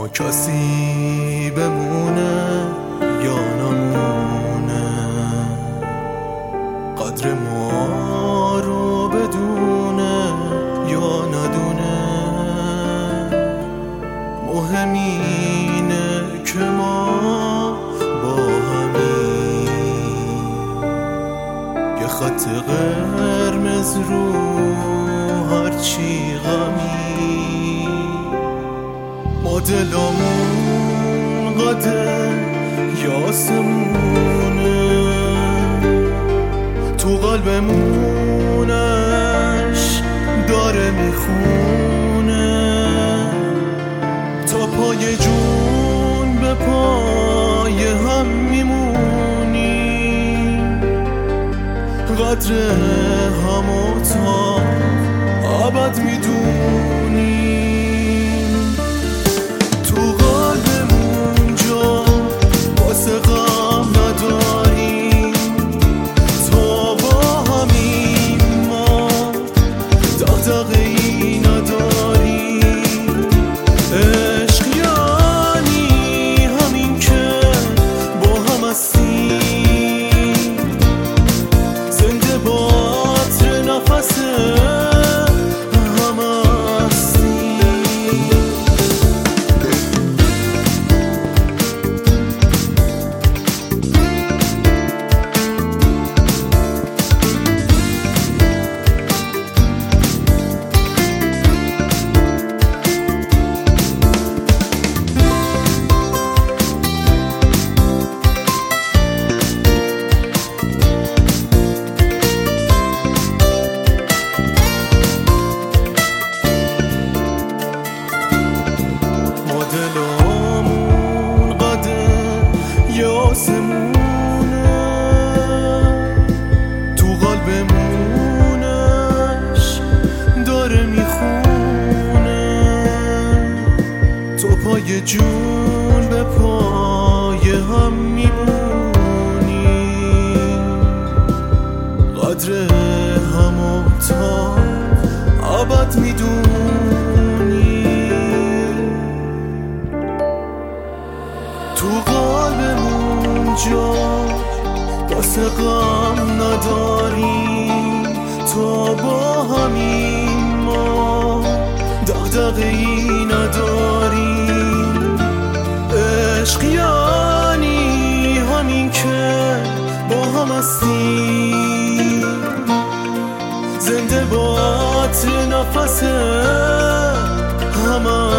کسی بمونه یا نمونه، قدر ما رو بدونه یا ندونه. مهم اینه که ما با همیم، یه خط قرمز رو هرچی غمی. ما دلمون قده یاسمونه، تو قلبمونش داره میخونه. تا پای جون به پای هم میمونیم، قدر همو تا ابد میدونیم. تو قلبمون جا واسه غم نداریم، تا با همین ما دغدغه‌ای نداریم. عشق یعنی همین که با هم هستیم، زنده با عطر نفس هم هستیم. دلمون قده یاسمونه، تو قلبمونش داره میخونه. تو پای جون به پای هم میمونیم، قدر همو تا ابد میدونیم. تو قلبمون جا واسه غم نداریم، تا با همین ما دغدغه‌ای نداریم. عشق یعنی همین که با هم هستیم، زنده با عطر نفس هم